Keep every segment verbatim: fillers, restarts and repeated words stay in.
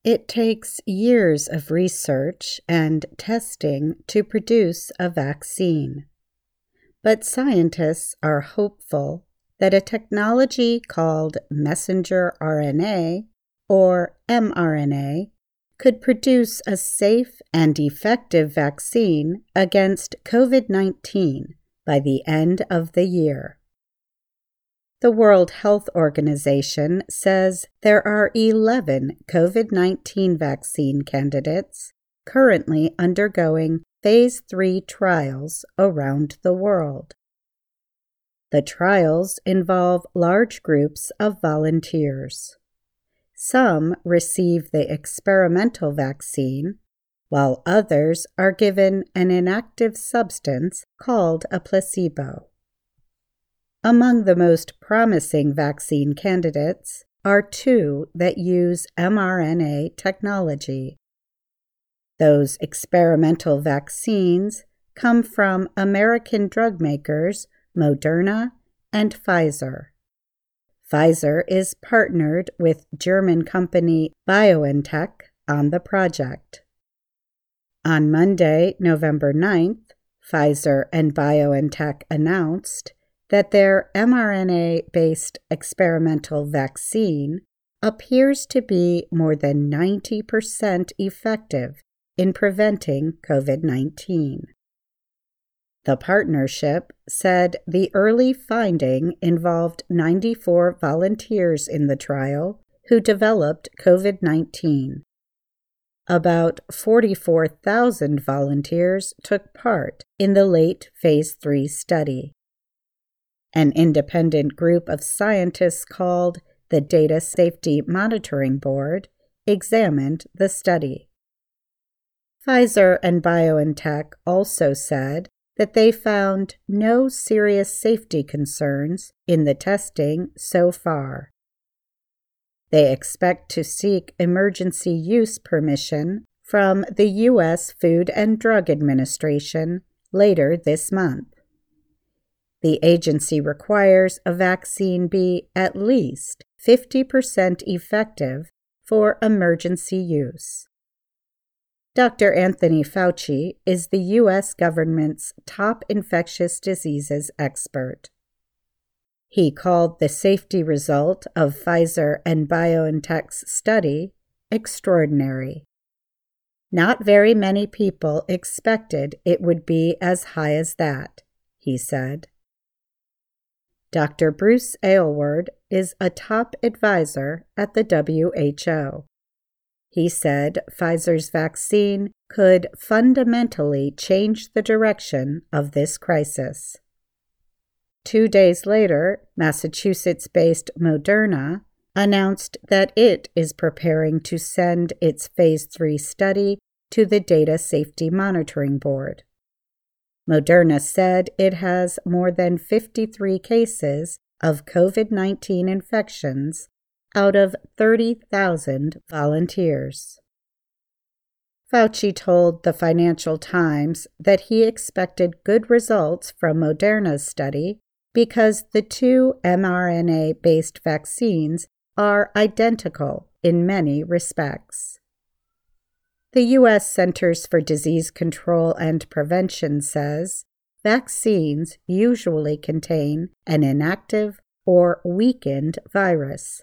It takes years of research and testing to produce a vaccine. But scientists are hopeful that a technology called messenger R N A, or mRNA, could produce a safe and effective vaccine against COVID nineteen by the end of the year. The World Health Organization says there are eleven COVID nineteen vaccine candidates currently undergoing phase three trials around the world. The trials involve large groups of volunteers. Some receive the experimental vaccine, while others are given an inactive substance called a placebo. Among the most promising vaccine candidates are two that use mRNA technology. Those experimental vaccines come from American drug makers Moderna and Pfizer. Pfizer is partnered with German company BioNTech on the project. On Monday, November ninth, Pfizer and BioNTech announced that their mRNA-based experimental vaccine appears to be more than ninety percent effective in preventing COVID nineteen. The partnership said the early finding involved ninety-four volunteers in the trial who developed COVID nineteen. About forty-four thousand volunteers took part in the late phase three study. An independent group of scientists called the Data Safety Monitoring Board examined the study. Pfizer and BioNTech also said that they found no serious safety concerns in the testing so far. They expect to seek emergency use permission from the U S Food and Drug Administration later this month. The agency requires a vaccine be at least fifty percent effective for emergency use. Doctor Anthony Fauci is the U S government's top infectious diseases expert. He called the safety result of Pfizer and BioNTech's study extraordinary. Not very many people expected it would be as high as that, he said. Doctor Bruce Aylward is a top advisor at the W H O. He said Pfizer's vaccine could fundamentally change the direction of this crisis. Two days later, Massachusetts-based Moderna announced that it is preparing to send its phase three study to the Data Safety Monitoring Board. Moderna said it has more than fifty-three cases of COVID nineteen infections out of thirty thousand volunteers. Fauci told the Financial Times that he expected good results from Moderna's study because the two mRNA-based vaccines are identical in many respects. The U S Centers for Disease Control and Prevention says vaccines usually contain an inactive or weakened virus.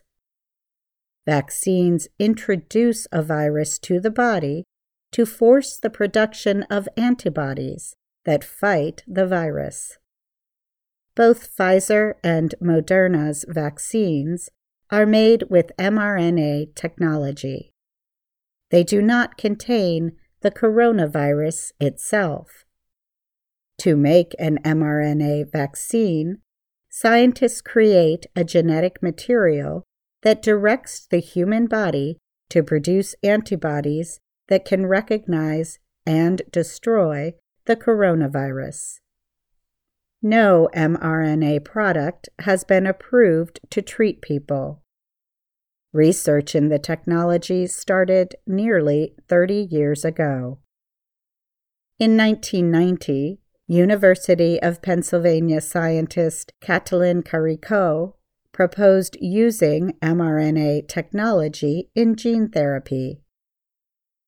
Vaccines introduce a virus to the body to force the production of antibodies that fight the virus. Both Pfizer and Moderna's vaccines are made with mRNA technology. They do not contain the coronavirus itself. To make an mRNA vaccine, scientists create a genetic material that directs the human body to produce antibodies that can recognize and destroy the coronavirus. No mRNA product has been approved to treat people. Research in the technology started nearly thirty years ago. In nineteen ninety, University of Pennsylvania scientist Katalin Karikó proposed using mRNA technology in gene therapy.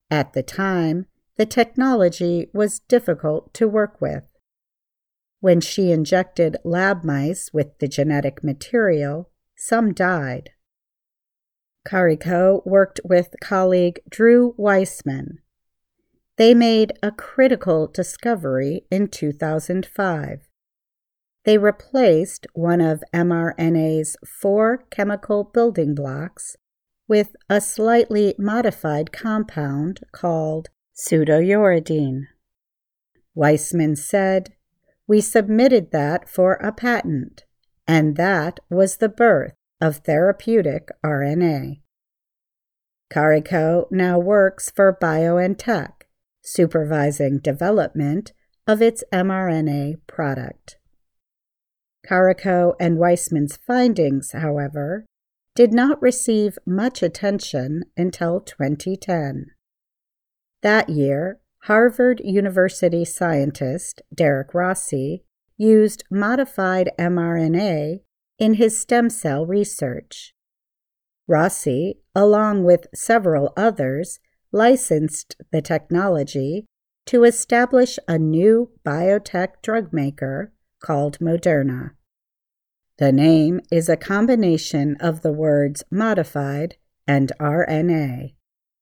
At the time, the technology was difficult to work with. When she injected lab mice with the genetic material, some died. Kariko worked with colleague Drew Weissman. They made a critical discovery in two thousand five. They replaced one of mRNA's four chemical building blocks with a slightly modified compound called pseudouridine. Weissman said, "We submitted that for a patent, and that was the birth of therapeutic R N A." Kariko now works for BioNTech, supervising development of its mRNA product. Kariko and Weissman's findings, however, did not receive much attention until twenty ten. That year, Harvard University scientist Derek Rossi used modified mRNA in his stem cell research. Rossi, along with several others, licensed the technology to establish a new biotech drug maker called Moderna. The name is a combination of the words modified and R N A.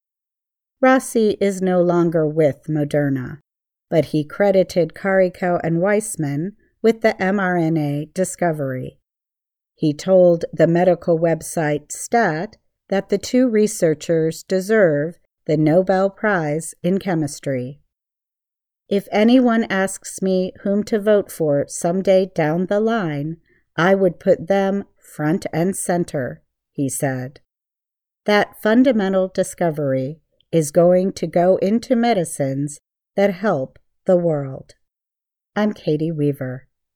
Rossi is no longer with Moderna, but he credited Kariko and Weissman with the mRNA discovery. He told the medical website Stat that the two researchers deserve the Nobel Prize in Chemistry. "If anyone asks me whom to vote for someday down the line, I would put them front and center," he said. That fundamental discovery is going to go into medicines that help the world. I'm Katie Weaver.